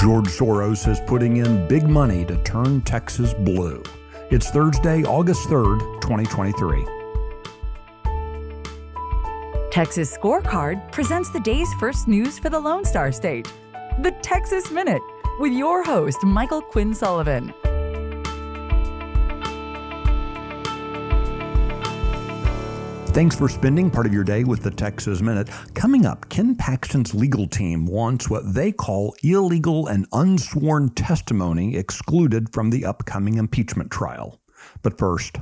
George Soros is putting in big money to turn Texas blue. It's Thursday, August 3rd, 2023. Texas Scorecard presents the day's first news for the Lone Star State. The Texas Minute, with your host, Michael Quinn Sullivan. Thanks for spending part of your day with the Texas Minute. Coming up, Ken Paxton's legal team wants what they call illegal and unsworn testimony excluded from the upcoming impeachment trial. But first,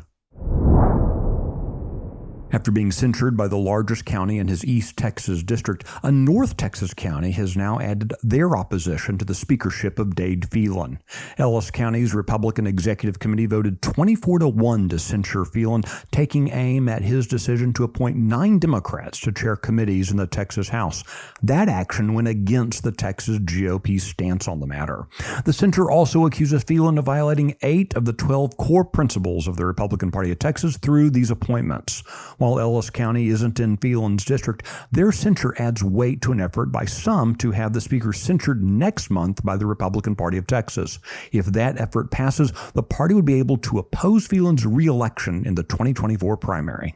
after being censured by the largest county in his East Texas district, a North Texas county has now added their opposition to the speakership of Dade Phelan. Ellis County's Republican Executive Committee voted 24-1 to censure Phelan, taking aim at his decision to appoint 9 Democrats to chair committees in the Texas House. That action went against the Texas GOP's stance on the matter. The censure also accuses Phelan of violating 8 of the 12 core principles of the Republican Party of Texas through these appointments. While Ellis County isn't in Phelan's district, their censure adds weight to an effort by some to have the speaker censured next month by the Republican Party of Texas. If that effort passes, the party would be able to oppose Phelan's re-election in the 2024 primary.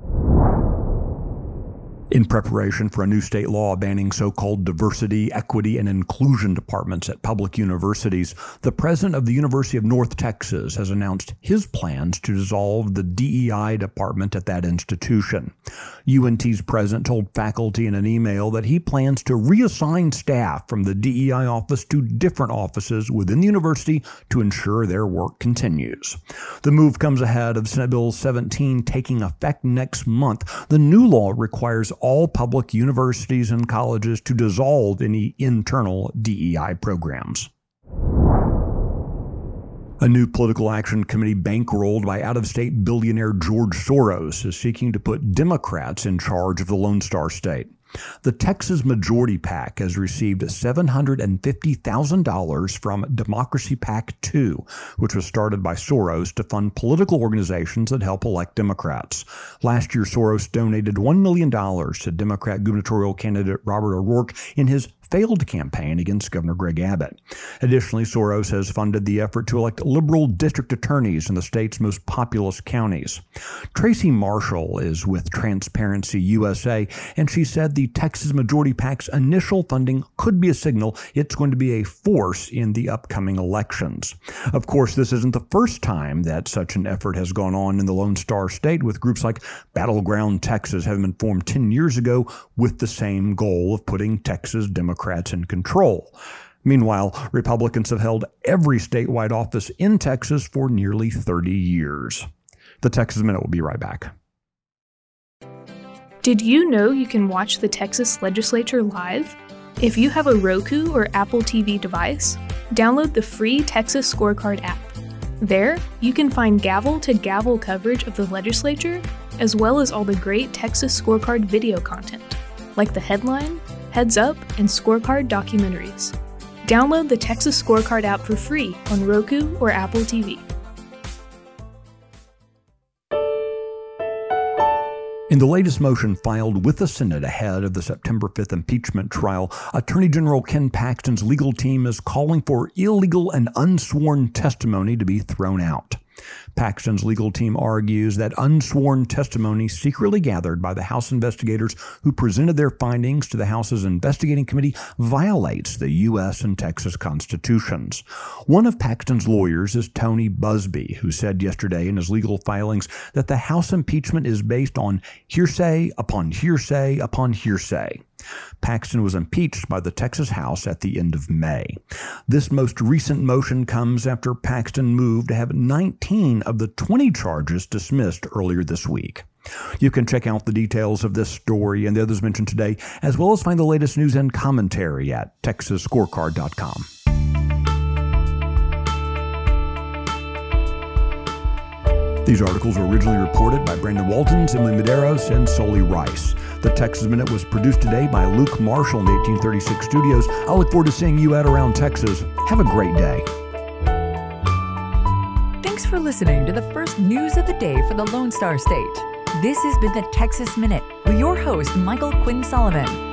In preparation for a new state law banning so-called diversity, equity, and inclusion departments at public universities, the president of the University of North Texas has announced his plans to dissolve the DEI department at that institution. UNT's president told faculty in an email that he plans to reassign staff from the DEI office to different offices within the university to ensure their work continues. The move comes ahead of Senate Bill 17 taking effect next month. The new law requires all public universities and colleges to dissolve any internal DEI programs. A new political action committee bankrolled by out-of-state billionaire George Soros is seeking to put Democrats in charge of the Lone Star State. The Texas Majority PAC has received $750,000 from Democracy PAC 2, which was started by Soros to fund political organizations that help elect Democrats. Last year, Soros donated $1 million to Democrat gubernatorial candidate Robert O'Rourke in his failed campaign against Governor Greg Abbott. Additionally, Soros has funded the effort to elect liberal district attorneys in the state's most populous counties. Tracy Marshall is with Transparency USA, and she said the Texas Majority PAC's initial funding could be a signal it's going to be a force in the upcoming elections. Of course, this isn't the first time that such an effort has gone on in the Lone Star State, with groups like Battleground Texas having been formed 10 years ago with the same goal of putting Texas Democrats in control. Meanwhile, Republicans have held every statewide office in Texas for nearly 30 years. The Texas Minute will be right back. Did you know you can watch the Texas Legislature live? If you have a Roku or Apple TV device, download the free Texas Scorecard app. There, you can find gavel-to-gavel coverage of the legislature, as well as all the great Texas Scorecard video content, like the Headline, Heads Up, and Scorecard documentaries. Download the Texas Scorecard app for free on Roku or Apple TV. In the latest motion filed with the Senate ahead of the September 5th impeachment trial, Attorney General Ken Paxton's legal team is calling for illegal and unsworn testimony to be thrown out. Paxton's legal team argues that unsworn testimony secretly gathered by the House investigators who presented their findings to the House's investigating committee violates the U.S. and Texas constitutions. One of Paxton's lawyers is Tony Busby, who said yesterday in his legal filings that the House impeachment is based on hearsay upon hearsay upon hearsay. Paxton was impeached by the Texas House at the end of May. This most recent motion comes after Paxton moved to have 19 of the 20 charges dismissed earlier this week. You can check out the details of this story and the others mentioned today, as well as find the latest news and commentary at TexasScorecard.com. These articles were originally reported by Brandon Waltons, Emily Medeiros, and Soli Rice. The Texas Minute was produced today by Luke Marshall in the 1836 studios. I look forward to seeing you out around Texas. Have a great day. Thanks for listening to the first news of the day for the Lone Star State. This has been the Texas Minute with your host, Michael Quinn Sullivan.